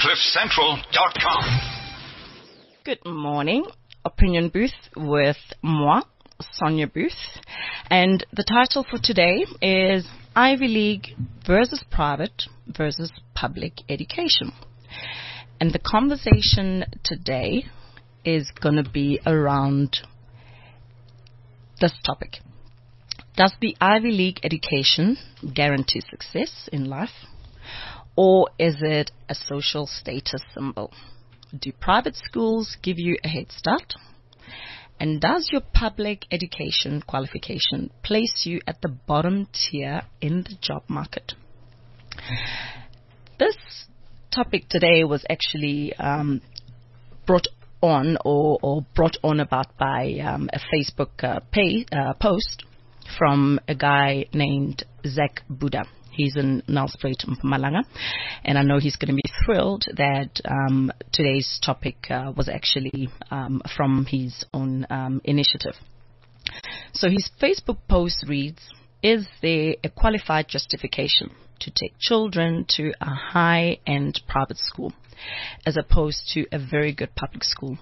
CliffCentral.com. Good morning. Opinion Booth with moi, Sonia Booth. And the title for today is Ivy League versus private versus public education. And the conversation today is going to be around this topic. Does the Ivy League education guarantee success in life? Or is it a social status symbol? Do private schools give you a head start? And does your public education qualification place you at the bottom tier in the job market? This topic today was actually brought on about by a Facebook post from a guy named Zach Buddha. He's in Nelspruit, Mpumalanga, and I know he's going to be thrilled that today's topic was actually from his own initiative. So his Facebook post reads, is there a qualified justification to take children to a high-end private school as opposed to a very good public school?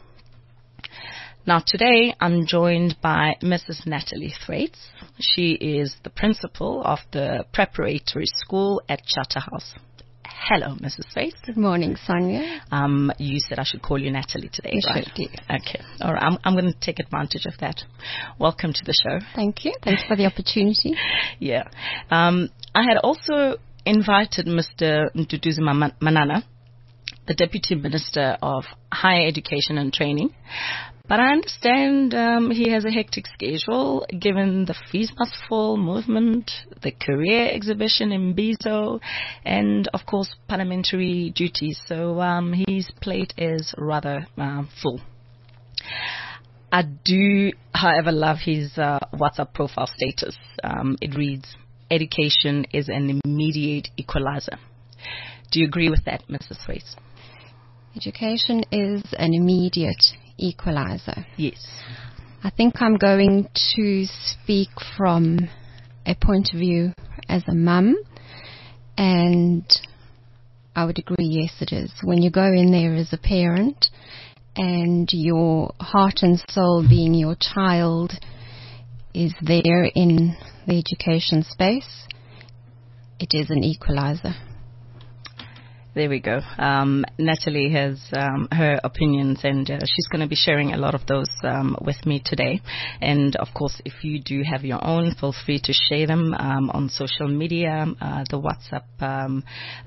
Now today I'm joined by Mrs. Natalie Thwaites. She is the principal of the preparatory school at Charterhouse. Hello, Mrs. Thwaites. Good morning, Sonia. You said I should call you Natalie today, right? Should do. Okay. All right. I'm going to take advantage of that. Welcome to the show. Thank you. Thanks for the opportunity. Yeah. I had also invited Mr. Ntutuzima Manana, the Deputy Minister of Higher Education and Training. But I understand he has a hectic schedule given the Fees Must Fall movement, the career exhibition in Bizo, and, of course, parliamentary duties. So his plate is rather full. I do, however, love his WhatsApp profile status. It reads, education is an immediate equalizer. Do you agree with that, Mrs. Thwaites? Education is an immediate equalizer. Yes. I think I'm going to speak from a point of view as a mum, and I would agree, yes, it is. When you go in there as a parent and your heart and soul being your child is there in the education space, it is an equalizer. There we go. Natalie has her opinions, and she's going to be sharing a lot of those with me today. And, of course, if you do have your own, feel free to share them on social media, the WhatsApp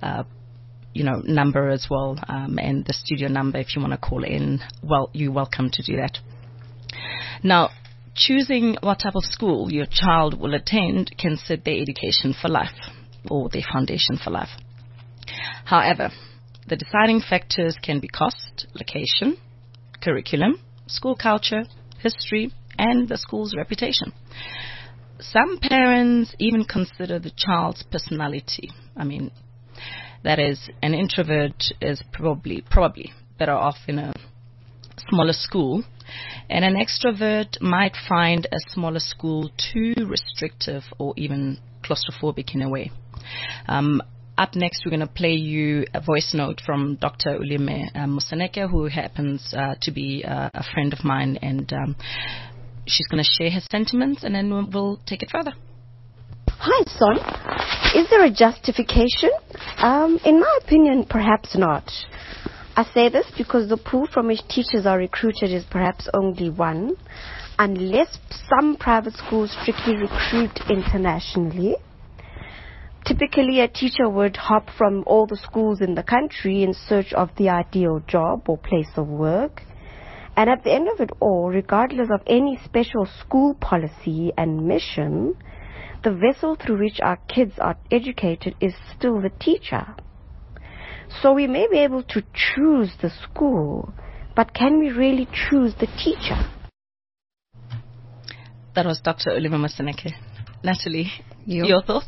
number as well, and the studio number if you want to call in. Well, you're welcome to do that. Now, choosing what type of school your child will attend can set their education for life or their foundation for life. However, the deciding factors can be cost, location, curriculum, school culture, history, and the school's reputation. Some parents even consider the child's personality. I mean, that is, an introvert is probably better off in a smaller school, and an extrovert might find a smaller school too restrictive or even claustrophobic in a way. Up next, we're going to play you a voice note from Dr. Ulime Moseneke, who happens to be a friend of mine, and she's going to share her sentiments, and then we'll take it further. Hi, Son. Is there a justification? In my opinion, perhaps not. I say this because the pool from which teachers are recruited is perhaps only one, unless some private schools strictly recruit internationally. Typically, a teacher would hop from all the schools in the country in search of the ideal job or place of work. And at the end of it all, regardless of any special school policy and mission, the vessel through which our kids are educated is still the teacher. So we may be able to choose the school, but can we really choose the teacher? That was Dr. Ulime Moseneke. Natalie, You? Your thoughts?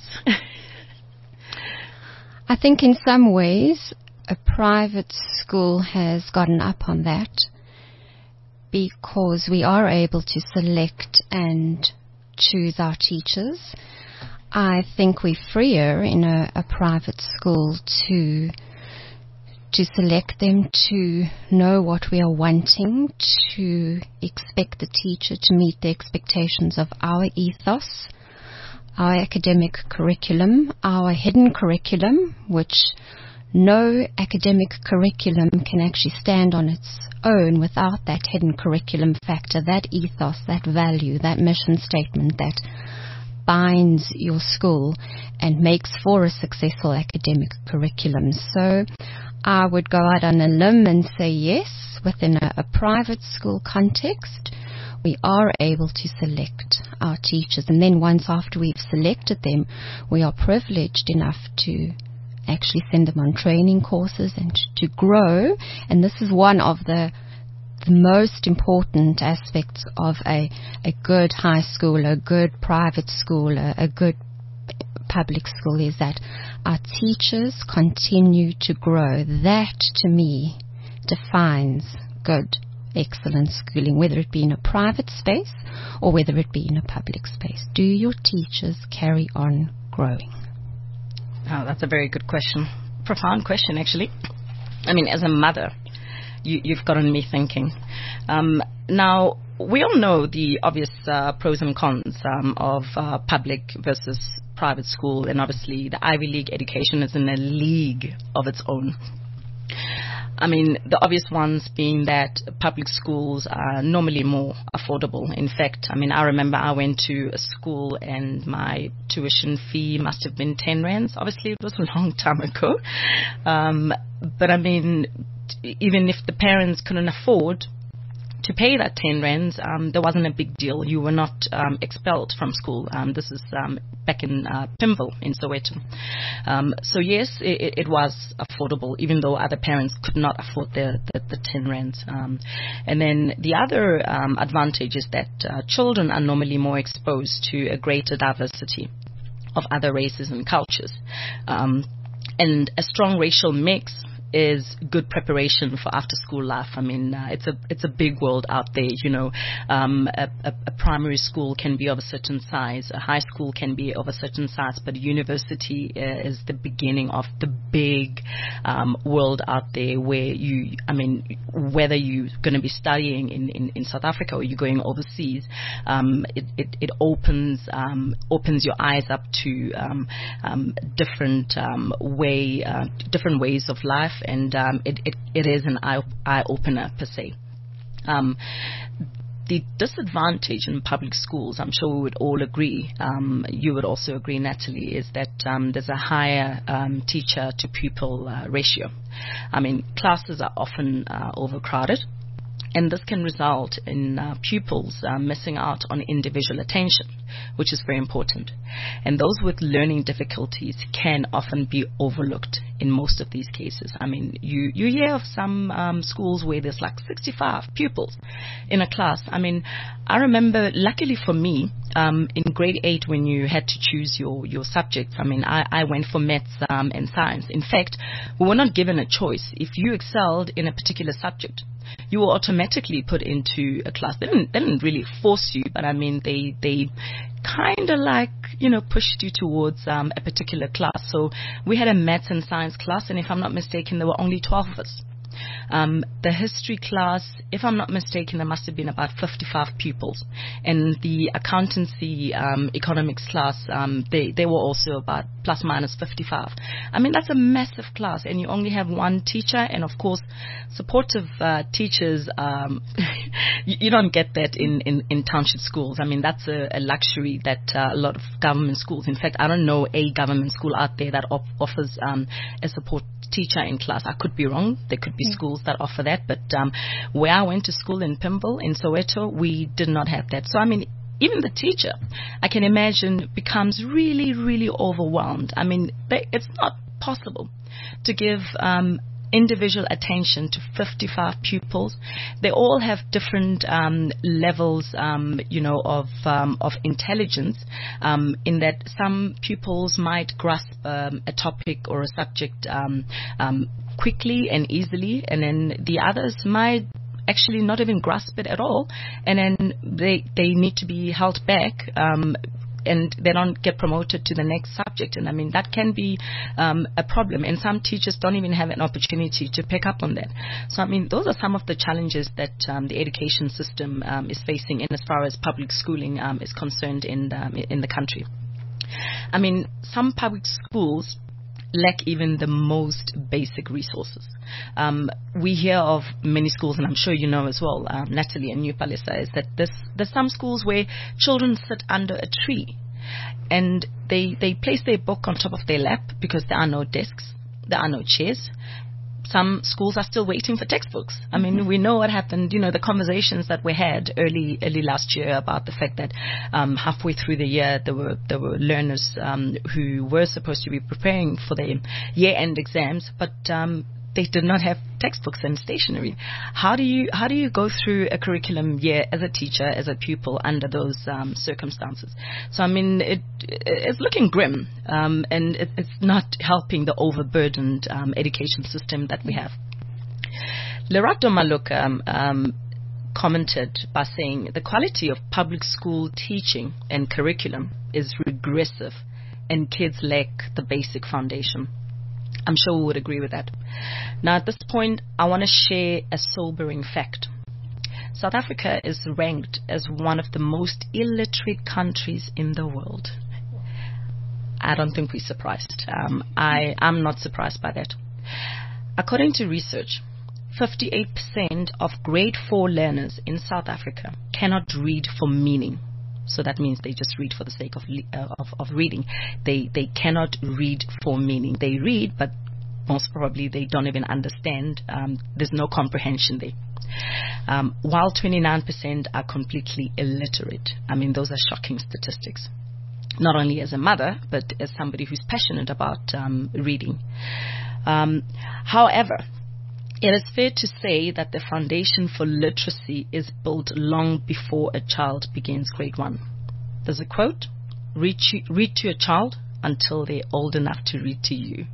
I think in some ways a private school has gotten up on that because we are able to select and choose our teachers. I think we're freer in a private school to to select them, to know what we are wanting, to expect the teacher to meet the expectations of our ethos, our academic curriculum, our hidden curriculum, which no academic curriculum can actually stand on its own without that hidden curriculum factor, that ethos, that value, that mission statement that binds your school and makes for a successful academic curriculum. So I would go out on a limb and say yes, within a private school context, we are able to select our teachers. And then once after we've selected them, we are privileged enough to actually send them on training courses and to grow. And this is one of the most important aspects of a good high school, a good private school, a good public school, is that our teachers continue to grow. That, to me, defines good, excellent schooling, whether it be in a private space or whether it be in a public space. Do your teachers carry on growing? Oh, that's a very good question. Profound question, actually. I mean, as a mother, you've gotten me thinking. Now, we all know the obvious pros and cons of public versus private school, and obviously the Ivy League education is in a league of its own. I mean, the obvious ones being that public schools are normally more affordable. In fact, I mean, I remember I went to a school and my tuition fee must have been 10 rands. Obviously, it was a long time ago. But I mean, even if the parents couldn't afford to pay that 10 rands, there wasn't a big deal. You were not expelled from school. This is back in Pimville in Soweto. So yes, it was affordable, even though other parents could not afford the 10 rands. And then the other advantage is that children are normally more exposed to a greater diversity of other races and cultures. And a strong racial mix is good preparation for after school life. I mean, it's a big world out there, you know. A primary school can be of a certain size, a high school can be of a certain size, but a university is the beginning of the big world out there where whether you're going to be studying in South Africa or you're going overseas, it opens your eyes up to different ways of life. And it is an eye-opener per se. The disadvantage in public schools, I'm sure we would all agree, you would also agree, Natalie, is that there's a higher teacher-to-pupil ratio. I mean, classes are often overcrowded, and this can result in pupils missing out on individual attention, which is very important. And those with learning difficulties can often be overlooked in most of these cases. I mean, you hear of some schools where there's like 65 pupils in a class. I mean, I remember, luckily for me, in grade 8 when you had to choose your subject, I mean, I went for maths and science. In fact, we were not given a choice. If you excelled in a particular subject, you were automatically put into a class. They didn't really force you, but I mean, they kind of like, you know, pushed you towards a particular class. So we had a maths and science class, and if I'm not mistaken, there were only 12 of us. The history class, if I'm not mistaken, there must have been about 55 pupils. And the accountancy economics class, they were also about plus minus 55. I mean, that's a massive class, and you only have one teacher, and of course, supportive teachers. You don't get that in township schools. I mean, that's a luxury that a lot of government schools, in fact, I don't know a government school out there that offers a support teacher in class. I could be wrong. There could be schools that offer that, but where I went to school in Pimville, in Soweto, we did not have that. So, I mean, even the teacher, I can imagine, becomes really, really overwhelmed. I mean, it's not possible to give individual attention to 55 pupils. They all have different levels, of intelligence, in that some pupils might grasp a topic or a subject quickly and easily, and then the others might actually not even grasp it at all, and then they need to be held back and they don't get promoted to the next subject. And I mean, that can be a problem. And some teachers don't even have an opportunity to pick up on that. So, I mean, those are some of the challenges that the education system is facing in as far as public schooling is concerned in the country. I mean, some public schools lack even the most basic resources. We hear of many schools, and I'm sure you know as well, Natalie and you, Palisa, is that there's some schools where children sit under a tree and they place their book on top of their lap because there are no desks, there are no chairs. Some schools are still waiting for textbooks. I mean, we know what happened, the conversations that we had early last year about the fact that halfway through the year there were learners who were supposed to be preparing for their year-end exams, but they did not have textbooks and stationery. How do you go through a curriculum year as a teacher, as a pupil, under those circumstances? So, I mean, it's looking grim, and it's not helping the overburdened education system that we have. Lerato Maluka commented by saying the quality of public school teaching and curriculum is regressive and kids lack the basic foundation. I'm sure we would agree with that. Now, at this point, I want to share a sobering fact. South Africa is ranked as one of the most illiterate countries in the world. I don't think we're surprised. I'm not surprised by that. According to research, 58% of grade 4 learners in South Africa cannot read for meaning. So that means they just read for the sake of reading. They cannot read for meaning. They read, but most probably they don't even understand. There's no comprehension there. While 29% are completely illiterate. I mean, those are shocking statistics. Not only as a mother, but as somebody who's passionate about reading. However, it is fair to say that the foundation for literacy is built long before a child begins grade 1. There's a quote, read to a child until they're old enough to read to you.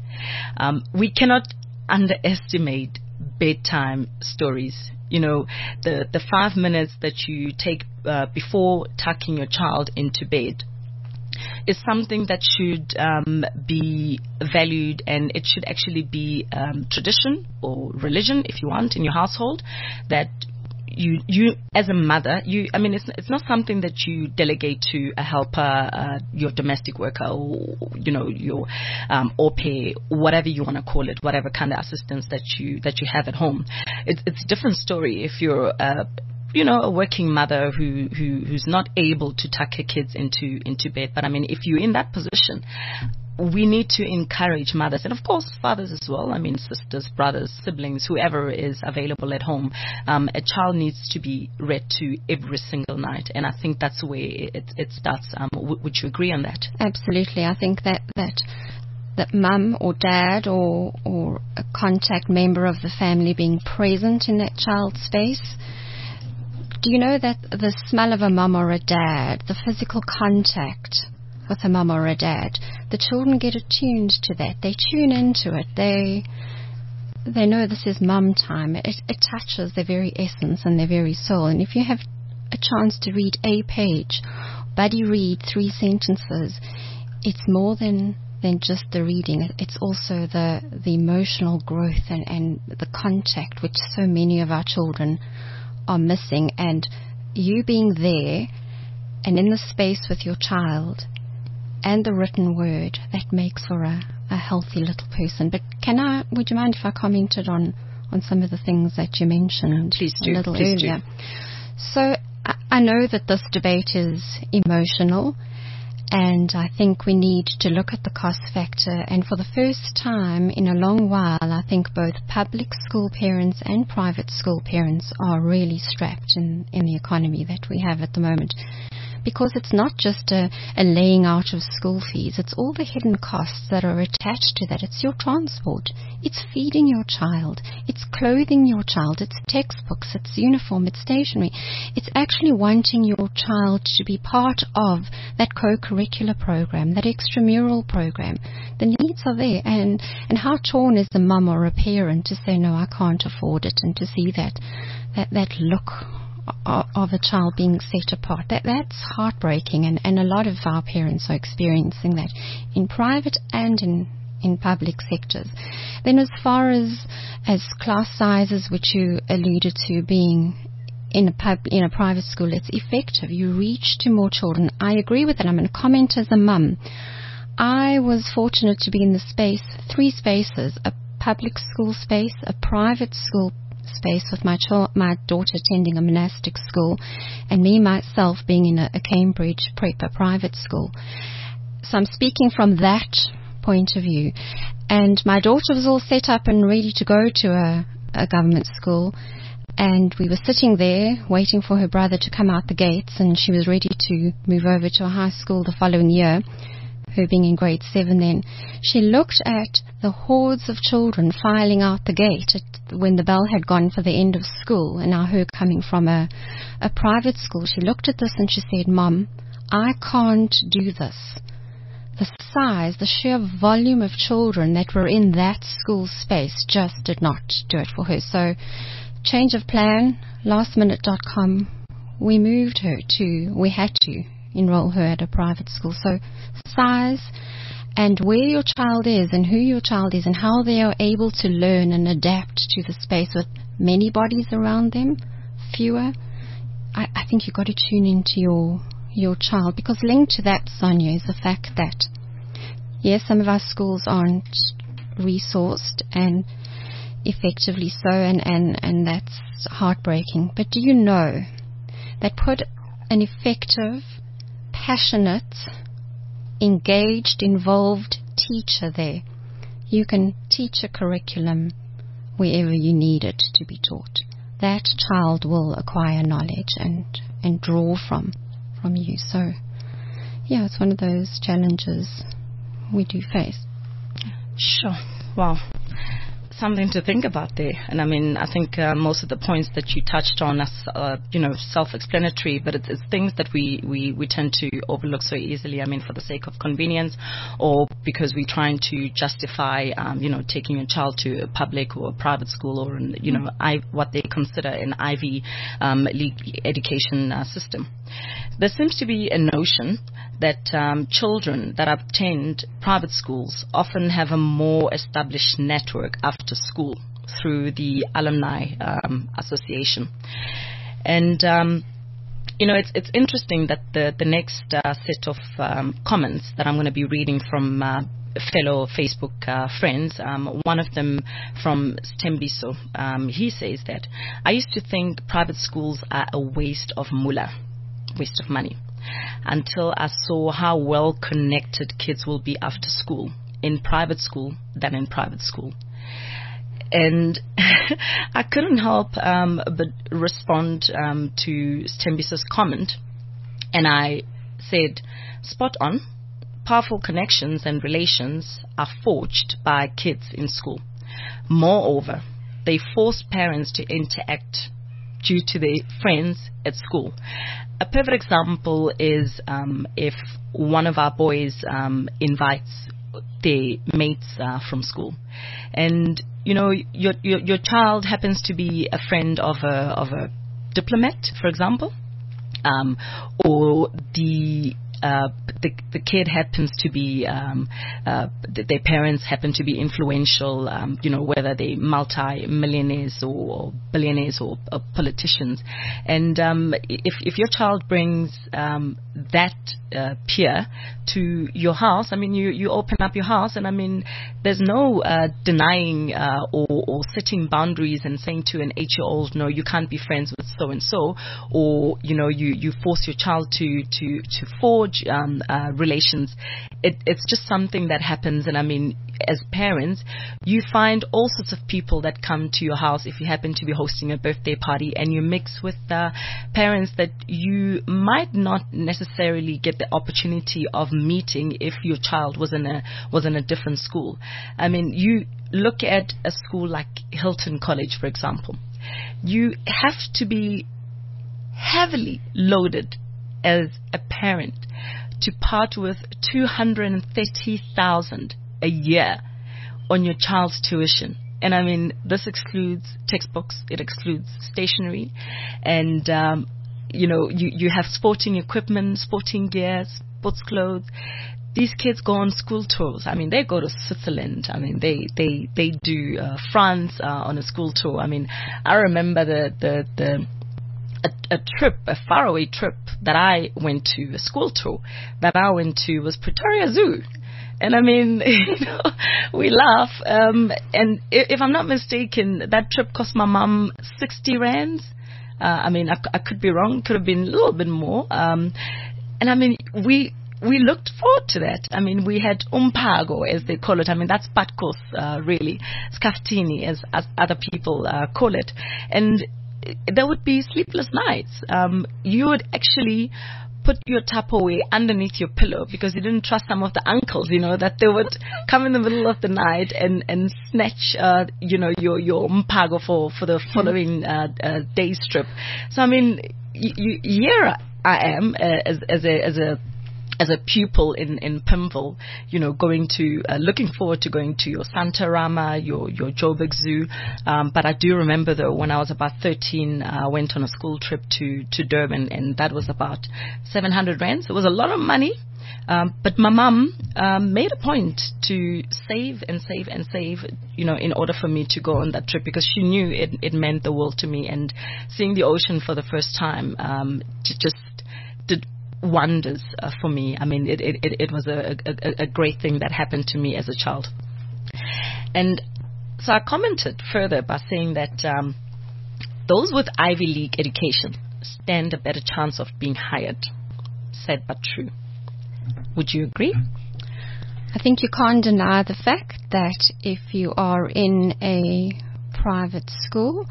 We cannot underestimate bedtime stories. The 5 minutes that you take before tucking your child into bed is something that should be valued, and it should actually be tradition or religion, if you want, in your household, that you as a mother, it's not something that you delegate to a helper, your domestic worker, or your au pair, whatever you want to call it, whatever kind of assistance that you have at home. It's a different story if you're a working mother who's not able to tuck her kids into bed. But I mean, if you're in that position, we need to encourage mothers, and of course fathers as well. I mean, sisters, brothers, siblings, whoever is available at home. A child needs to be read to every single night, and I think that's where it starts. Would you agree on that? Absolutely. I think that mum or dad or a contact member of the family being present in that child's space. Do you know that the smell of a mum or a dad, the physical contact with a mum or a dad, the children get attuned to that. They tune into it. They know this is mum time. It touches their very essence and their very soul. And if you have a chance to read a page, buddy read 3 sentences, it's more than just the reading. It's also the emotional growth and the contact which so many of our children are missing, and you being there and in the space with your child and the written word, that makes for a healthy little person. But would you mind if I commented on some of the things that you mentioned? Please do. A little earlier. So I know that this debate is emotional, and I think we need to look at the cost factor. And for the first time in a long while, I think both public school parents and private school parents are really strapped in the economy that we have at the moment. Because it's not just a laying out of school fees, it's all the hidden costs that are attached to that. It's your transport, it's feeding your child, it's clothing your child, it's textbooks, it's uniform, it's stationery. It's actually wanting your child to be part of that co-curricular program, that extramural program. The needs are there, and how torn is the mum or a parent to say, no, I can't afford it, and to see that look of a child being set apart. That's heartbreaking, and a lot of our parents are experiencing that in private and in public sectors. Then as far as class sizes, which you alluded to being in a private school, it's effective. You reach to more children. I agree with that. I'm going to comment as a mum. I was fortunate to be in three spaces: a public school space, a private school space with my daughter attending a monastic school, and me myself being in a Cambridge prep, a private school. So I'm speaking from that point of view. And my daughter was all set up and ready to go to a government school, and we were sitting there waiting for her brother to come out the gates, and she was ready to move over to a high school the following year, her being in grade 7 then. She looked at the hordes of children filing out the gate when the bell had gone for the end of school, and now her coming from a private school. She looked at this and she said, "Mom, I can't do this." The size, the sheer volume of children that were in that school space just did not do it for her. So, change of plan, lastminute.com, we had to enroll her at a private school. So, size and where your child is and who your child is and how they are able to learn and adapt to the space with many bodies around them, fewer. I think you've got to tune into your child, because linked to that, Sonia, is the fact that yes, some of our schools aren't resourced, and effectively so, and that's heartbreaking. But do you know that put an effective, passionate, engaged, involved teacher there, you can teach a curriculum wherever you need it to be taught. That child will acquire knowledge and draw from you. So, yeah, it's one of those challenges we do face. Sure. Wow. Something to think about there. And I mean, I think most of the points that you touched on are, self-explanatory, but it's things that we tend to overlook so easily. I mean, for the sake of convenience, or because we're trying to justify, taking a child to a public or a private school, or, what they consider an Ivy League education system. There seems to be a notion that children that attend private schools often have a more established network after school through the alumni association. And it's interesting that the next set of comments that I'm going to be reading from fellow Facebook friends, one of them from Stembiso, he says that, "I used to think private schools are a waste of money, until I saw how well connected kids will be after school in private school than in private school." And I couldn't help but respond to Stembiso's comment, and I said, "Spot on. Powerful connections and relations are forged by kids in school. Moreover, they force parents to interact due to their friends at school. A perfect example is if one of our boys invites their mates from school, and your child happens to be a friend of a diplomat, for example, or the kid happens to be, their parents happen to be influential, whether they're multi-millionaires or billionaires or politicians. And if your child brings that peer to your house, I mean, you open up your house, and I mean, there's no denying or setting boundaries and saying to an 8-year-old, no, you can't be friends with so and so, or you force your child to forge relations. It's just something that happens. And I mean, as parents, you find all sorts of people that come to your house if you happen to be hosting a birthday party, and you mix with parents that you might not necessarily get the opportunity of meeting if your child was in a different school. I mean, you look at a school like Hilton College, for example. You have to be heavily loaded as a parent to part with 230,000 a year on your child's tuition. And I mean, this excludes textbooks, it excludes stationery, and you have sporting equipment, sporting gear, sports clothes. These kids go on school tours. I mean, they go to Switzerland. I mean, they do France on a school tour. I mean, I remember a trip, a faraway trip that I went to, a school tour that I went to was Pretoria Zoo. And I mean, we laugh. And if I'm not mistaken, that trip cost my mum 60 rands. I mean, I could be wrong. Could have been a little bit more. And I mean, we looked forward to that. I mean, we had umpago, as they call it. I mean, that's patkos, really. Skaftini, as other people call it. And there would be sleepless nights. You would actually put your Tupperware underneath your pillow because you didn't trust some of the uncles, that they would come in the middle of the night and snatch, your umpago for the following day's trip. So, I mean, here I am as a pupil in Pimville, going to, looking forward to going to your Santarama, your Joburg Zoo. But I do remember though, when I was about 13, I went on a school trip to Durban, and that was about 700 rands. It was a lot of money. But my mum made a point to save and save and save, in order for me to go on that trip, because she knew it meant the world to me. And seeing the ocean for the first time just did wonders for me. I mean, it was a great thing that happened to me as a child. And so I commented further by saying that those with Ivy League education stand a better chance of being hired. Sad but true. Would you agree? I think you can't deny the fact that if you are in a private school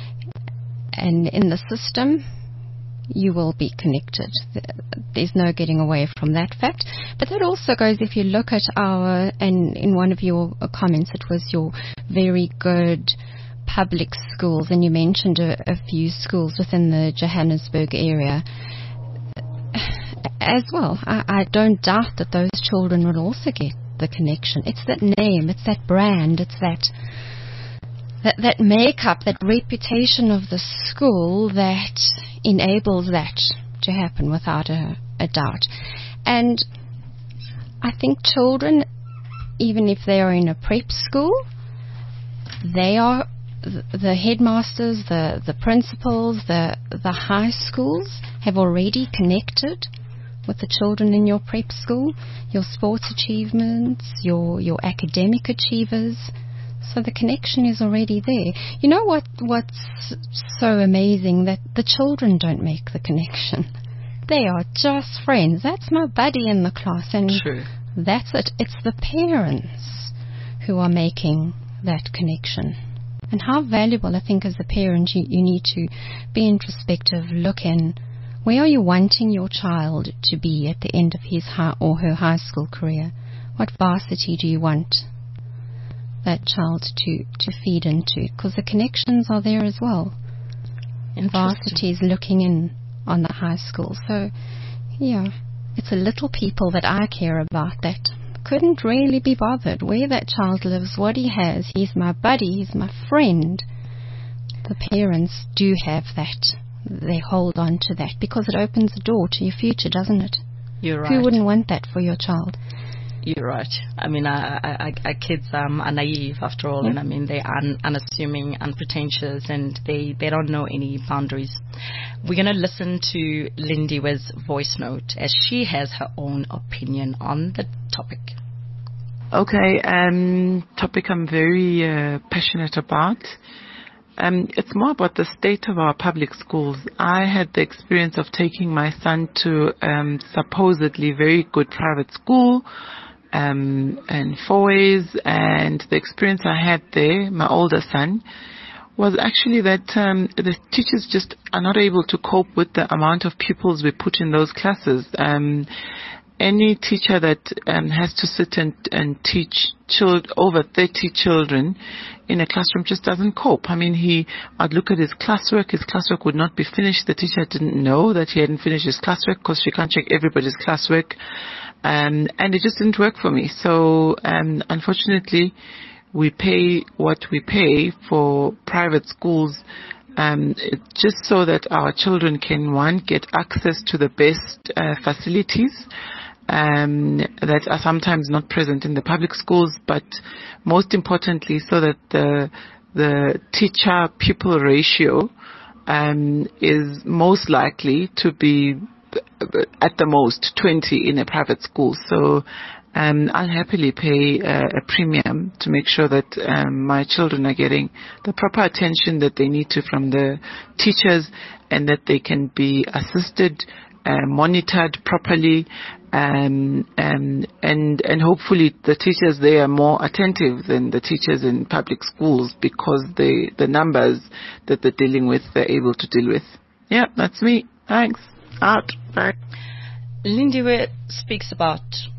and in the system, you will be connected. There's no getting away from that fact. But that also goes, if you look at and in one of your comments, it was your very good public schools, and you mentioned a few schools within the Johannesburg area as well. I don't doubt that those children will also get the connection. It's that name, it's that brand, it's that makeup, that reputation of the school that enables that to happen without a doubt. And I think children, even if they are in a prep school, they are the headmasters, the principals, the high schools have already connected with the children in your prep school, your sports achievements, your academic achievers. So the connection is already there. You know what's so amazing? That the children don't make the connection. They are just friends. That's my buddy in the class, and True. That's it. It's the parents who are making that connection. And how valuable, I think, as a parent, you need to be introspective, look in. Where are you wanting your child to be at the end of his or her high school career? What varsity do you want that child to feed into? Because the connections are there as well. Varsity is looking in on the high school. So, yeah, it's the little people that I care about that couldn't really be bothered where that child lives, what he has. He's my buddy, he's my friend. The parents do have that. They hold on to that because it opens the door to your future, doesn't it? You're right. Who wouldn't want that for your child? You're right. I mean, our kids are naive after all, and I mean, they are unassuming, unpretentious, and they don't know any boundaries. We're going to listen to Lindiwe's voice note as she has her own opinion on the topic. Okay, topic I'm very passionate about. It's more about the state of our public schools. I had the experience of taking my son to supposedly very good private school in Fourways, and the experience I had there, my older son, was actually that the teachers just are not able to cope with the amount of pupils we put in those classes. Any teacher that has to sit and teach over 30 children in a classroom just doesn't cope. I mean, I'd look at his classwork would not be finished. The teacher didn't know that he hadn't finished his classwork because she can't check everybody's classwork. And it just didn't work for me. So, unfortunately, we pay what we pay for private schools, just so that our children can, one, get access to the best facilities that are sometimes not present in the public schools, but most importantly, so that the teacher-pupil ratio is most likely to be at the most 20 in a private school. So I'll happily pay a premium to make sure that my children are getting the proper attention that they need to from the teachers, and that they can be assisted, monitored properly, and hopefully the teachers there are more attentive than the teachers in public schools, because the numbers that they're dealing with, they're able to deal with. Yeah, that's me. Thanks. Out. Bye. Lindiwe speaks about,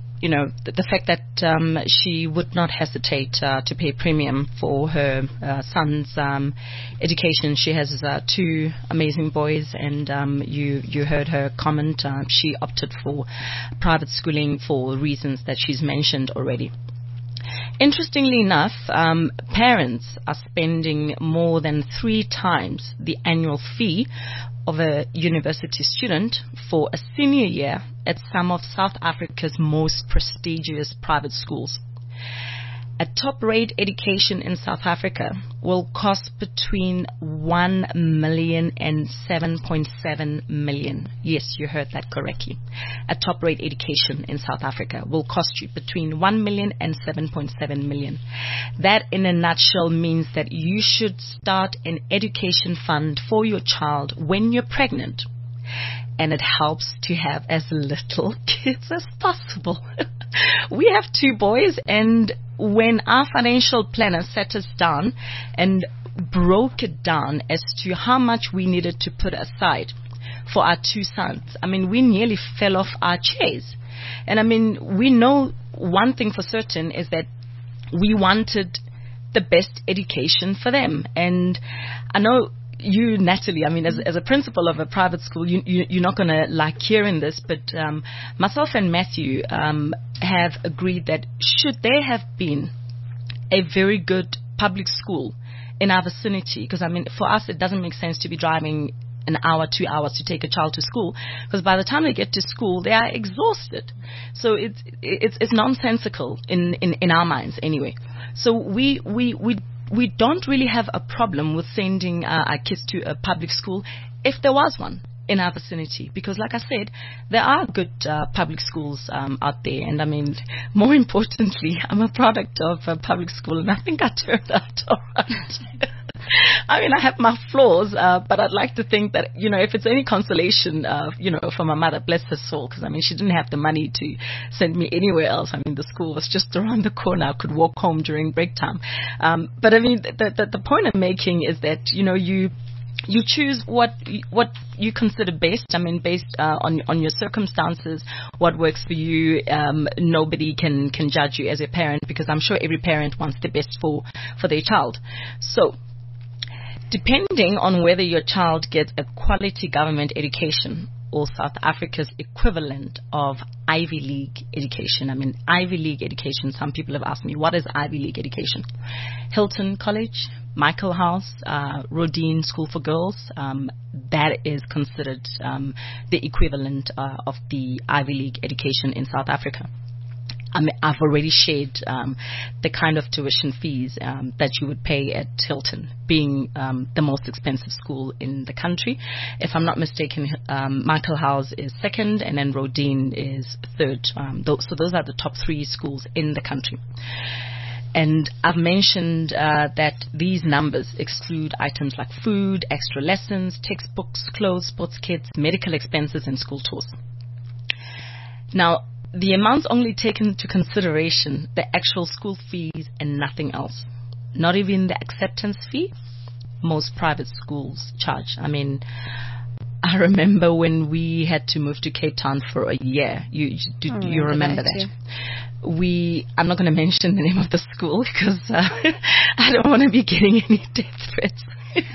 the fact that she would not hesitate to pay premium for her son's education. She has 2 amazing boys, and you heard her comment. She opted for private schooling for reasons that she's mentioned already. Interestingly enough, parents are spending more than 3 times the annual fee of a university student for a senior year at some of South Africa's most prestigious private schools. A top-rate education in South Africa will cost between 1 million and 7.7 million. Yes, you heard that correctly. A top-rate education in South Africa will cost you between 1 million and 7.7 million. That, in a nutshell, means that you should start an education fund for your child when you're pregnant. And it helps to have as little kids as possible. We have 2 boys, and when our financial planner sat us down and broke it down as to how much we needed to put aside for our 2 sons, we nearly fell off our chairs. And we know one thing for certain is that we wanted the best education for them. And I know you, Natalie, as a principal of a private school, you're not going to like hearing this, but myself and Matthew have agreed that should there have been a very good public school in our vicinity, because for us it doesn't make sense to be driving an hour, 2 hours to take a child to school, because by the time they get to school they are exhausted. So it's nonsensical in our minds anyway. So we don't really have a problem with sending our kids to a public school if there was one in our vicinity, because like I said, there are good public schools out there, and more importantly, I'm a product of a public school, and I think I turned out all right. I have my flaws, but I'd like to think that, if it's any consolation, for my mother, bless her soul, because, she didn't have the money to send me anywhere else. The school was just around the corner. I could walk home during break time. But, the point I'm making is that, you choose what you consider best. Based on your circumstances, what works for you. Nobody can judge you as a parent, because I'm sure every parent wants the best for their child. So, depending on whether your child gets a quality government education or South Africa's equivalent of Ivy League education. Ivy League education, some people have asked me, what is Ivy League education? Hilton College, Michael House, Rodin School for Girls, that is considered the equivalent of the Ivy League education in South Africa. I've already shared the kind of tuition fees that you would pay at Hilton, being the most expensive school in the country. If I'm not mistaken, Michael House is second, and then Rodin is third. So those are the top 3 schools in the country. And I've mentioned that these numbers exclude items like food, extra lessons, textbooks, clothes, sports kits, medical expenses, and school tours. Now, the amounts only take into consideration the actual school fees and nothing else. Not even the acceptance fee most private schools charge. I remember when we had to move to Cape Town for a year. You remember that? I'm not going to mention the name of the school because I don't want to be getting any death threats.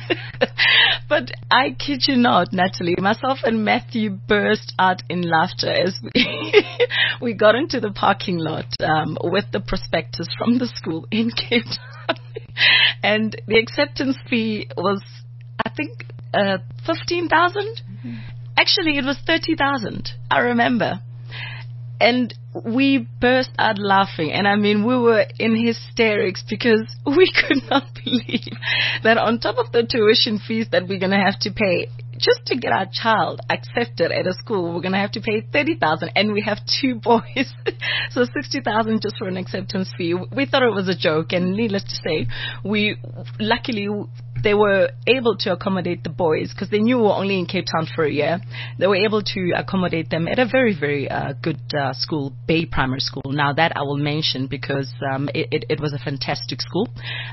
But I kid you not, Natalie, myself and Matthew burst out in laughter as we got into the parking lot with the prospectus from the school in Cape Town. And the acceptance fee was, I think, 15,000. Mm-hmm. Actually, it was 30,000. I remember. And we burst out laughing. And I mean, we were in hysterics because we could not believe that on top of the tuition fees that we're going to have to pay just to get our child accepted at a school, we're going to have to pay 30,000, and we have 2 boys. So 60,000 just for an acceptance fee. We thought it was a joke, and needless to say, luckily they were able to accommodate the boys because they knew we were only in Cape Town for a year. They were able to accommodate them at a very, very good school, Bay Primary School. Now that I will mention because it was a fantastic school.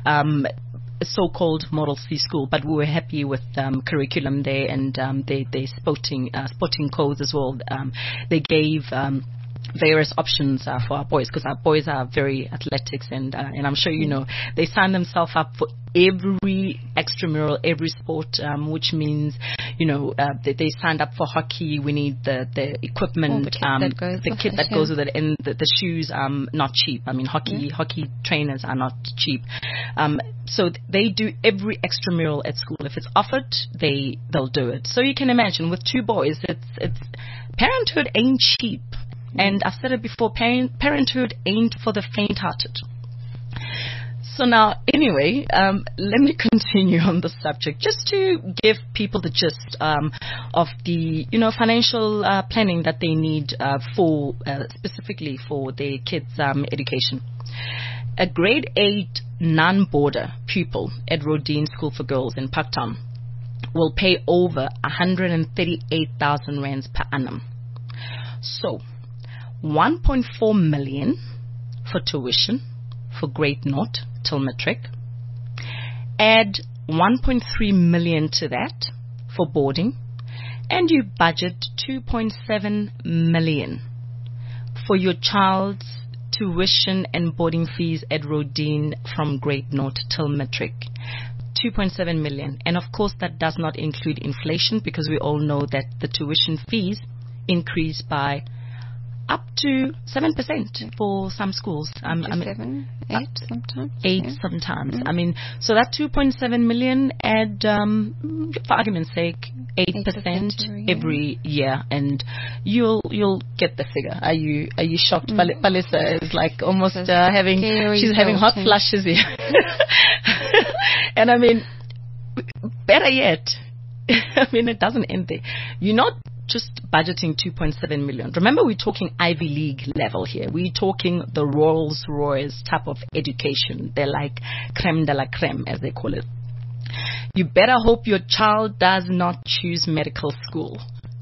A so-called Model C school, but we were happy with curriculum there, and they sporting codes as well. They gave various options for our boys because our boys are very athletics, and I'm sure you know they sign themselves up for every extramural, every sport, which means they signed up for hockey. We need the equipment, the kit that goes with it, and the shoes not cheap. I mean hockey trainers are not cheap. So they do every extramural at school. If it's offered, they'll do it. So you can imagine with 2 boys, it's parenthood ain't cheap. And I've said it before, parenthood ain't for the faint-hearted. So now, anyway, let me continue on the subject, just to give people the gist of the, financial planning that they need for specifically for their kids' education. A grade 8 non-border pupil at Rodin School for Girls in Parktown will pay over 138,000 rands per annum. So 1.4 million for tuition for grade 0 till matric. Add 1.3 million to that for boarding, and you budget 2.7 million for your child's tuition and boarding fees at Rodin from grade 0 till matric. 2.7 million. And of course that does not include inflation, because we all know that the tuition fees increase by up to 7% for some schools. 7, 8 sometimes. 8 sometimes. Mm-hmm. I mean, so that 2.7 million add, for argument's sake, 8% every year, and you'll get the figure. Are you shocked? Palisa is like almost she's having hot flushes here. And I mean, better yet, I mean, it doesn't end there. You're not just budgeting 2.7 million. Remember, we're talking Ivy League level here. We're talking the Rolls Royce type of education. They're like creme de la creme, as they call it. You better hope your child does not choose medical school.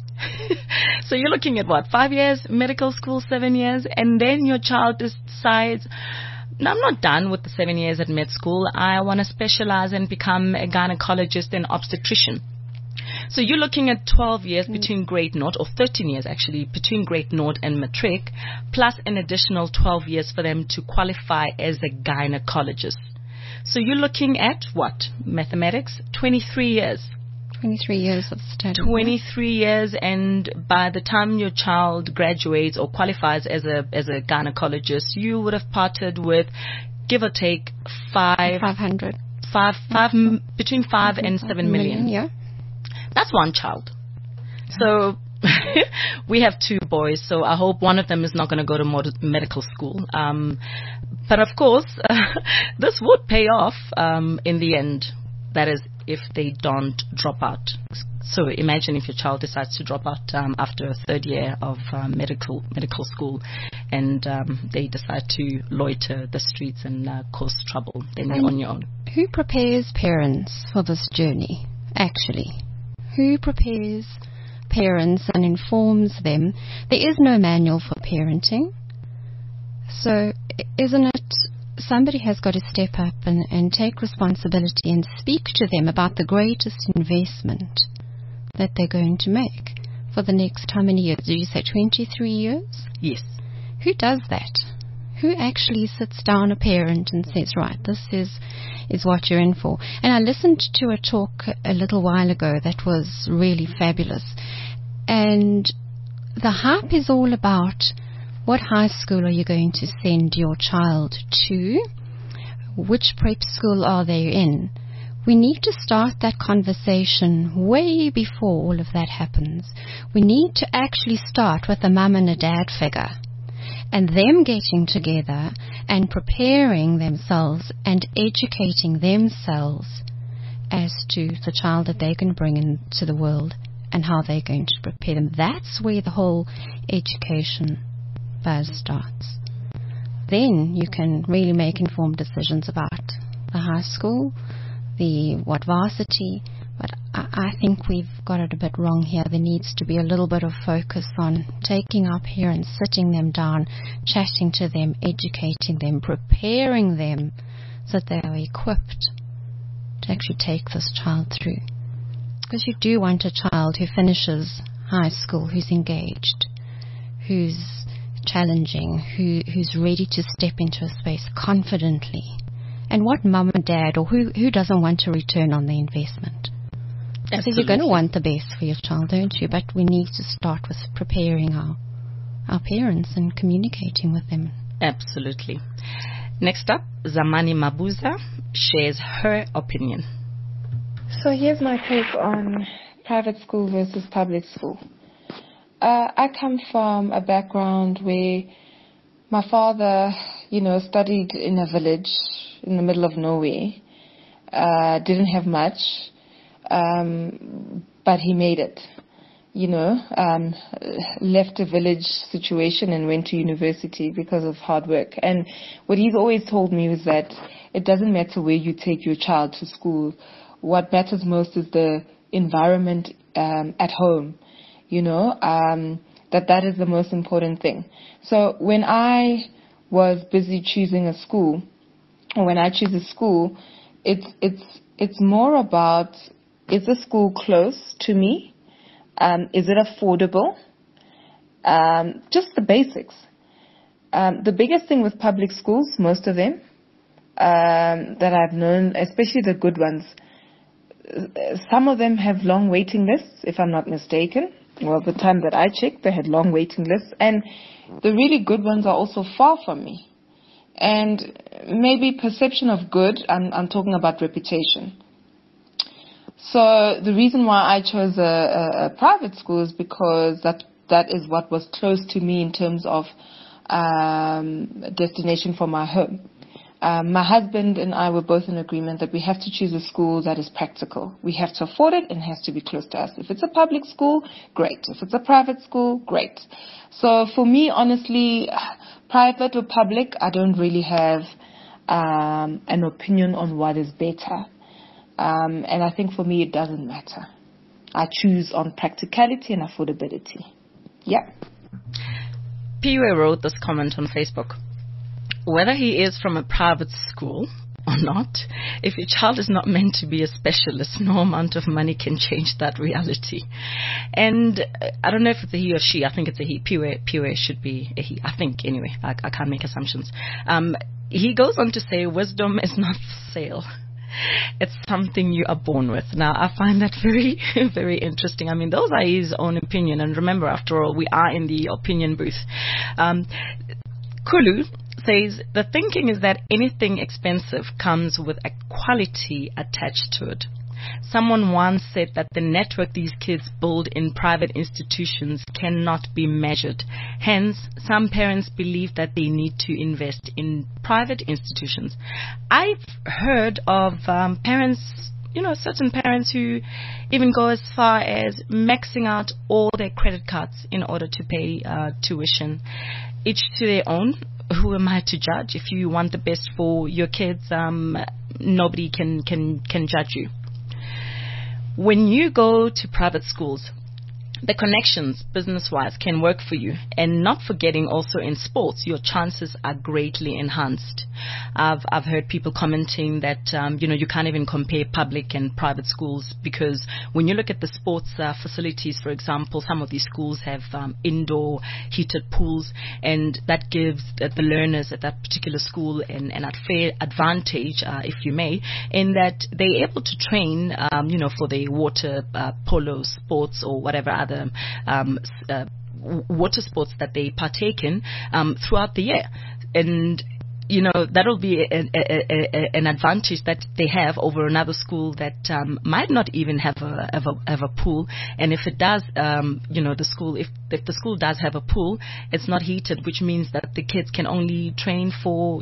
So you're looking at what, 5 years medical school, 7 years, and then your child decides, no, I'm not done with the 7 years at med school. I want to specialize and become a gynecologist and obstetrician. So you're looking at 12 years between grade 0, or 13 years actually, between grade 0 and matric, plus an additional 12 years for them to qualify as a gynecologist. So you're looking at what? Mathematics? 23 years. 23 years of study. 23 years, and by the time your child graduates or qualifies as a gynecologist, you would have parted with, give or take, 500. Between 5 and 7 million. Yeah. That's one child. So we have 2 boys, so I hope one of them is not going to go to medical school. But of course, this would pay off in the end. That is, if they don't drop out. So imagine if your child decides to drop out after a 3rd year of medical school, and they decide to loiter the streets and cause trouble. Then you're on your own. Who prepares parents for this journey, actually? Who prepares parents and informs them? There is no manual for parenting. So isn't it somebody has got to step up and take responsibility and speak to them about the greatest investment that they're going to make for the next how many years? Did you say 23 years? Yes. Who does that? Who actually sits down, a parent, and says, right, this is what you're in for? And I listened to a talk a little while ago that was really fabulous. And the hype is all about what high school are you going to send your child to? Which prep school are they in? We need to start that conversation way before all of that happens. We need to actually start with a mum and a dad figure, and them getting together and preparing themselves and educating themselves as to the child that they're going to bring into the world and how they're going to prepare them. That's where the whole education buzz starts. Then you can really make informed decisions about the high school, what varsity, but I think we've got it a bit wrong here. There needs to be a little bit of focus on taking our parents, sitting them down, chatting to them, educating them, preparing them so that they are equipped to actually take this child through. Because you do want a child who finishes high school, who's engaged, who's challenging, who's ready to step into a space confidently. And what mum and dad, or who doesn't want to return on the investment? Absolutely. So you're going to want the best for your child, don't you? But we need to start with preparing our parents and communicating with them. Absolutely. Next up, Zamani Mabuza shares her opinion. So here's my take on private school versus public school. I come from a background where my father, studied in a village in the middle of nowhere. Didn't have much, but he made it. Left a village situation and went to university because of hard work. And what he's always told me was that it doesn't matter where you take your child to school. What matters most is the environment at home. That is the most important thing. So when I was busy choosing a school, or when I choose a school, it's more about, is the school close to me? Is it affordable? Just the basics. The biggest thing with public schools, most of them, that I've known, especially the good ones, some of them have long waiting lists, if I'm not mistaken. Well, the time that I checked, they had long waiting lists. And the really good ones are also far from me. And maybe perception of good, I'm talking about reputation. So the reason why I chose a private school is because that is what was close to me in terms of destination for my home. My husband and I were both in agreement that we have to choose a school that is practical. We have to afford it and it has to be close to us. If it's a public school, great. If it's a private school, great. So for me, honestly, private or public, I don't really have an opinion on what is better. And I think for me, it doesn't matter. I choose on practicality and affordability. Yeah. Piwe wrote this comment on Facebook. Whether he is from a private school or not, if your child is not meant to be a specialist, no amount of money can change that reality. And I don't know if it's a he or she. I think it's a he. Piwe should be a he. I think, anyway. I can't make assumptions. He goes on to say, wisdom is not for sale. It's something you are born with. Now, I find that very, very interesting. I mean, those are his own opinion. And remember, after all, we are in the opinion booth. Kulu says, the thinking is that anything expensive comes with a quality attached to it. Someone once said that the network these kids build in private institutions cannot be measured. Hence, some parents believe that they need to invest in private institutions. I've heard of parents, certain parents who even go as far as maxing out all their credit cards in order to pay tuition. Each to their own. Who am I to judge? If you want the best for your kids, nobody can judge you. When you go to private schools, the connections business-wise can work for you, and not forgetting also in sports, your chances are greatly enhanced. I've heard people commenting that you can't even compare public and private schools, because when you look at the sports facilities, for example, some of these schools have indoor heated pools, and that gives the learners at that particular school an unfair advantage, if you may, in that they're able to train, for the water polo sports or whatever other water sports that they partake in throughout the year. And that'll be an advantage that they have over another school that might not even have a pool. And if it does, the school, if the school does have a pool, it's not heated, which means that the kids can only train for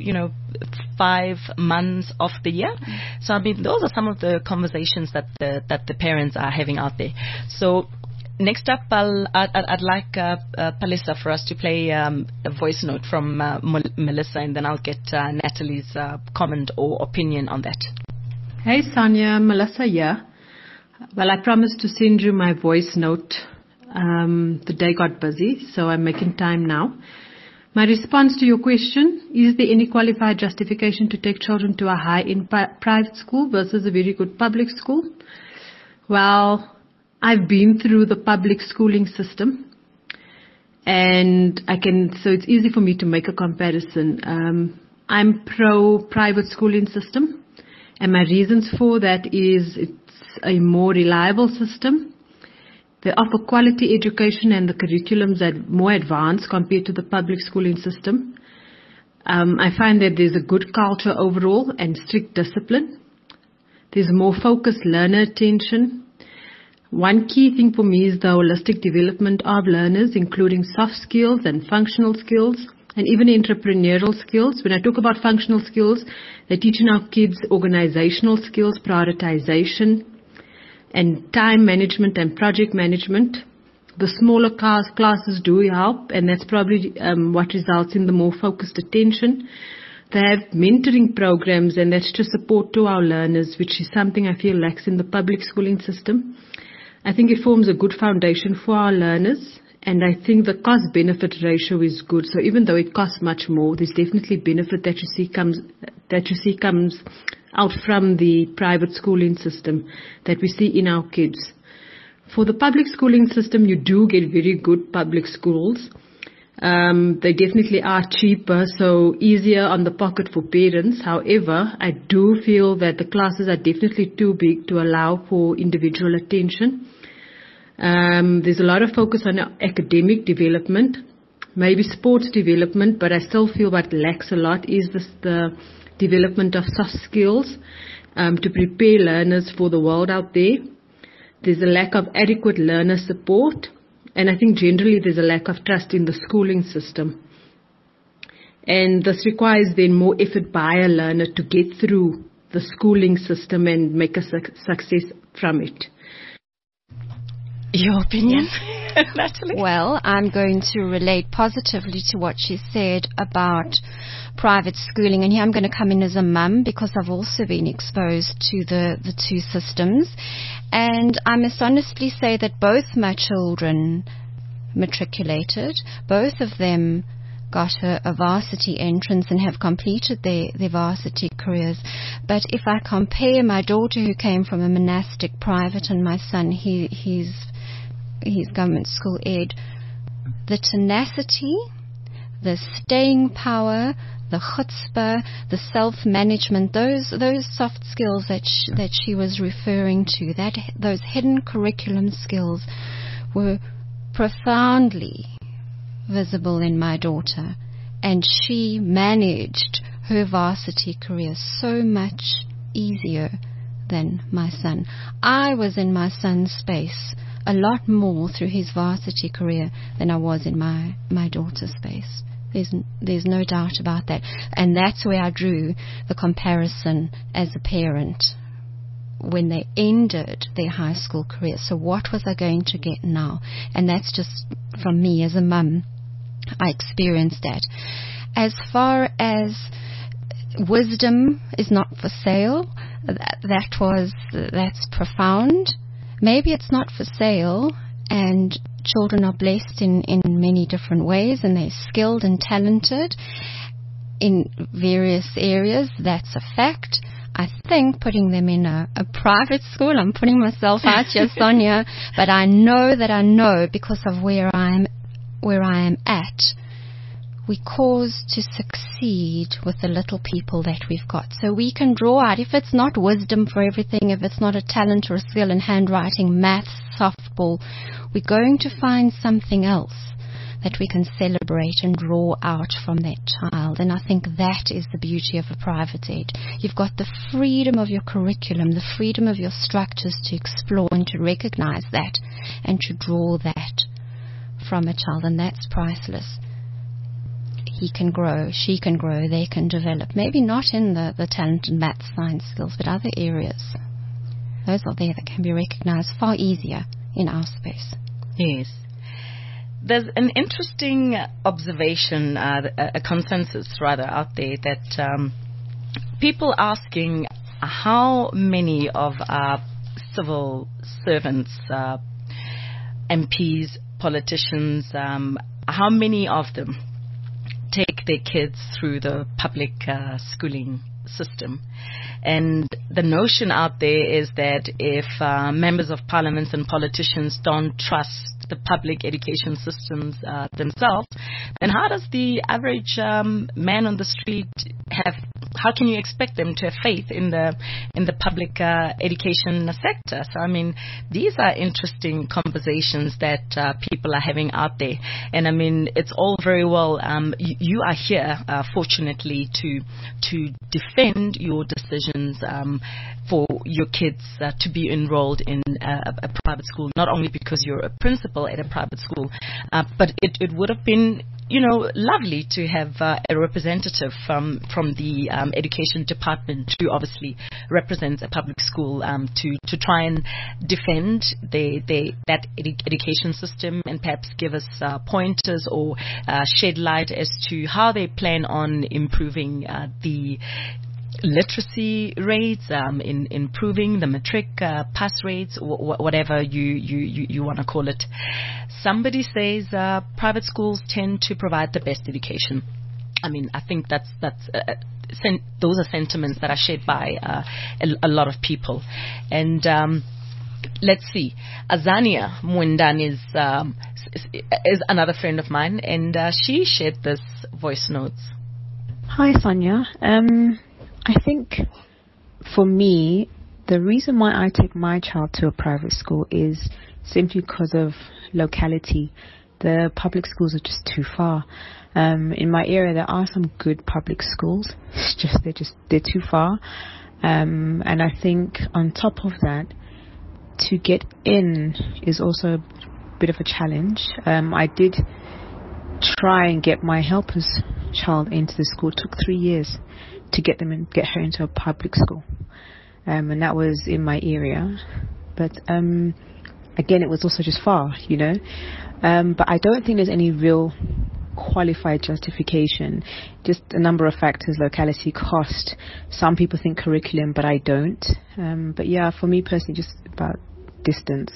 5 months of the year. So those are some of the conversations that the parents are having out there. So next up, I'd like Palesa for us to play a voice note from Melissa, and then I'll get Natalie's comment or opinion on that. Hey Sonia, Melissa here. Well, I promised to send you my voice note. The day got busy, so I'm making time now. My response to your question: is there any qualified justification to take children to a high-end private school versus a very good public school? Well, I've been through the public schooling system, and so it's easy for me to make a comparison. I'm pro private schooling system, and my reasons for that is it's a more reliable system. They offer quality education, and the curriculums are more advanced compared to the public schooling system. I find that there's a good culture overall and strict discipline. There's more focused learner attention. One key thing for me is the holistic development of learners, including soft skills and functional skills, and even entrepreneurial skills. When I talk about functional skills, they're teaching our kids organizational skills, prioritization, and time management and project management. The smaller classes do help, and that's probably what results in the more focused attention. They have mentoring programs, and that's to support to our learners, which is something I feel lacks in the public schooling system. I think it forms a good foundation for our learners, and I think the cost-benefit ratio is good. So even though it costs much more, there's definitely benefit that you see comes out from the private schooling system that we see in our kids. For the public schooling system, you do get very good public schools. They definitely are cheaper, so easier on the pocket for parents. However, I do feel that the classes are definitely too big to allow for individual attention. There's a lot of focus on academic development, maybe sports development, but I still feel what lacks a lot is the development of soft skills to prepare learners for the world out there. There's a lack of adequate learner support. And I think generally there's a lack of trust in the schooling system. And this requires then more effort by a learner to get through the schooling system and make a success from it. Your opinion, Natalie? Well, I'm going to relate positively to what she said about private schooling. And here I'm going to come in as a mum, because I've also been exposed to the two systems. And I must honestly say that both my children matriculated. Both of them got a varsity entrance and have completed their varsity careers. But if I compare my daughter, who came from a monastic private, and my son, he's government school ed, the tenacity, the staying power, the chutzpah, the self-management, those soft skills that she was referring to, those hidden curriculum skills were profoundly visible in my daughter, and she managed her varsity career so much easier than my son. I was in my son's space a lot more through his varsity career than I was in my daughter's space. There's no doubt about that. And that's where I drew the comparison as a parent when they ended their high school career. So what was I going to get now? And that's just from me as a mum. I experienced that. As far as wisdom is not for sale, that's profound. Maybe it's not for sale, and children are blessed in many different ways, and they're skilled and talented in various areas. That's a fact. I think putting them in a private school, I'm putting myself out here, Sonia, but I know because of where I am at, we cause to succeed with the little people that we've got. So we can draw out, if it's not wisdom for everything, if it's not a talent or a skill in handwriting, maths, softball, we're going to find something else that we can celebrate and draw out from that child. And I think that is the beauty of a private ed. You've got the freedom of your curriculum, the freedom of your structures to explore and to recognize that and to draw that from a child, and that's priceless. He can grow, she can grow, they can develop. Maybe not in the talent and math, science skills, but other areas. Those are there that can be recognized far easier in our space. Yes. There's an interesting observation, a consensus rather, out there that people asking how many of our civil servants, MPs, politicians, how many of them take their kids through the public schooling system. And the notion out there is that if members of parliaments and politicians don't trust the public education systems themselves, then how does the average man on the street how can you expect them to have faith in the public education sector? So I mean, these are interesting conversations that people are having out there, and I mean, it's all very well. You are here, fortunately, to defend your decisions for your kids to be enrolled in a private school. Not only because you're a principal at a private school, but it would have been, lovely to have a representative from the education department who obviously represents a public school to try and defend that education system, and perhaps give us pointers or shed light as to how they plan on improving the literacy rates, in improving the matric pass rates, whatever you want to call it. Somebody says private schools tend to provide the best education. I mean, I think that's those are sentiments that are shared by a lot of people. And let's see, Azania Mwendani is another friend of mine, and she shared this voice notes. Hi, Sonia. I think for me, the reason why I take my child to a private school is simply because of locality. The public schools are just too far. In my area, there are some good public schools. They're too far. And I think on top of that, to get in is also a bit of a challenge. I did try and get my helper's child into the school. It took 3 years to get her into a public school, and that was in my area. But again, it was also just far, But I don't think there's any real qualified justification. Just a number of factors: locality, cost. Some people think curriculum, but I don't. But yeah, for me personally, just about distance.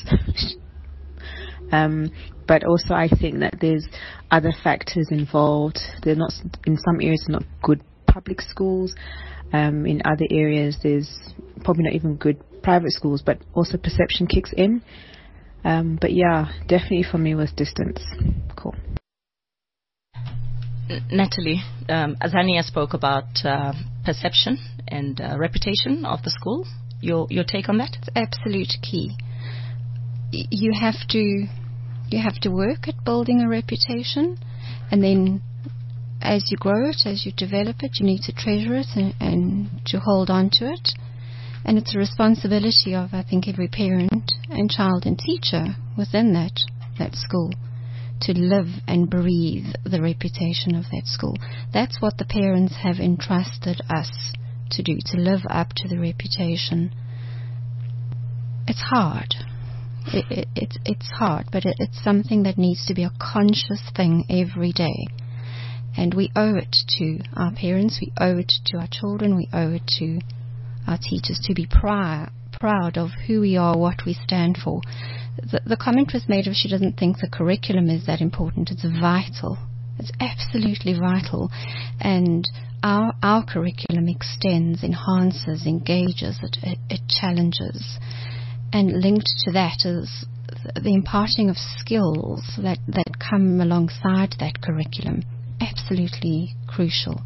But also, I think that there's other factors involved. They're not, in some areas, not good public schools. In other areas, there's probably not even good private schools, but also perception kicks in. But yeah, definitely for me was distance. Cool. Natalie, Azania spoke about perception and reputation of the school. Your take on that? It's absolute key. You have to work at building a reputation, and then as you grow it, as you develop it, you need to treasure it and to hold on to it. And it's a responsibility of, I think, every parent and child and teacher within that school to live and breathe the reputation of that school. That's what the parents have entrusted us to do, to live up to the reputation. It's hard. It's hard, but it's something that needs to be a conscious thing every day. And we owe it to our parents, we owe it to our children, we owe it to our teachers to be proud of who we are, what we stand for. the comment was made if she doesn't think the curriculum is that important. It's vital. It's absolutely vital. And our curriculum extends, enhances, engages, it challenges. And linked to that is the imparting of skills that come alongside that curriculum. Absolutely crucial.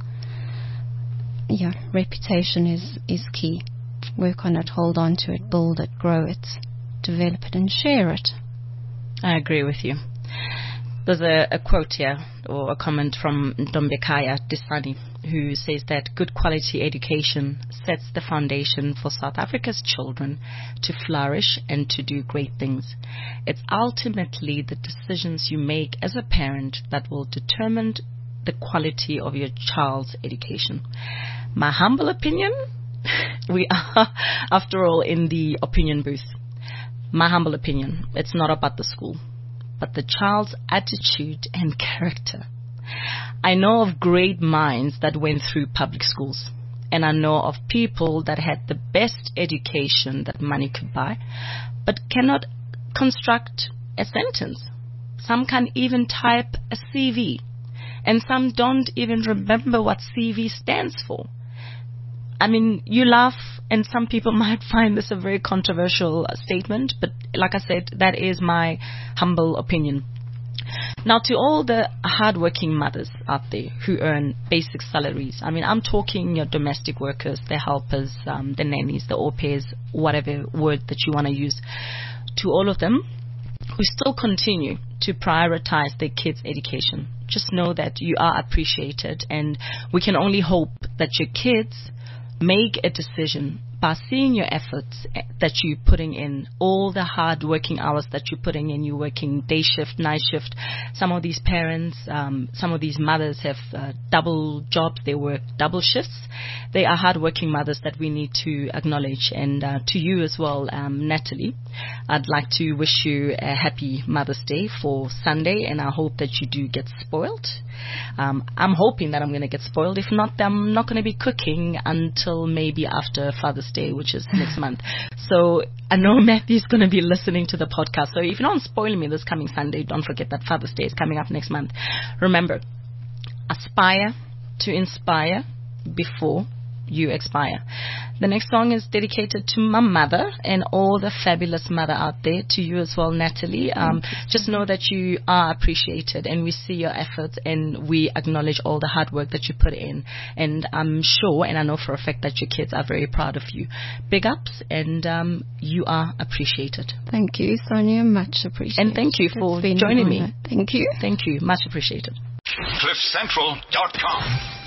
Yeah, reputation is key. Work on it, hold on to it, build it, grow it, develop it, and share it. I agree with you. There's a quote here, or a comment from Ndombekaya Disani, who says that good quality education sets the foundation for South Africa's children to flourish and to do great things. It's ultimately the decisions you make as a parent that will determine the quality of your child's education. My humble opinion, we are, after all, in the opinion booth. My humble opinion, it's not about the school, but the child's attitude and character. I know of great minds that went through public schools, and I know of people that had the best education that money could buy, but cannot construct a sentence. Some can't even type a CV, and some don't even remember what CV stands for. I mean, you laugh, and some people might find this a very controversial statement, but like I said, that is my humble opinion. Now, to all the hardworking mothers out there who earn basic salaries, I mean, I'm talking your domestic workers, the helpers, the nannies, the au pairs, whatever word that you want to use, to all of them who still continue to prioritize their kids' education, just know that you are appreciated, and we can only hope that your kids make a decision by seeing your efforts that you're putting in, all the hard working hours that you're putting in. You're working day shift, night shift. Some of these parents, some of these mothers have double jobs. They work double shifts. They are hard working mothers that we need to acknowledge. And to you as well, Natalie, I'd like to wish you a happy Mother's Day for Sunday, and I hope that you do get spoiled. I'm hoping that I'm going to get spoiled. If not, I'm not going to be cooking until maybe after Father's Day, which is next month. So I know Matthew's going to be listening to the podcast. So if you don't spoil me this coming Sunday, don't forget that Father's Day is coming up next month. Remember, aspire to inspire before you expire. The next song is dedicated to my mother and all the fabulous mother out there, to you as well, Natalie. Just know that you are appreciated, and we see your efforts, and we acknowledge all the hard work that you put in. And I'm sure, and I know for a fact, that your kids are very proud of you. Big ups, and you are appreciated. Thank you, Sonia. Much appreciated. And thank you for joining me. Thank you. Thank you. Much appreciated. CliffCentral.com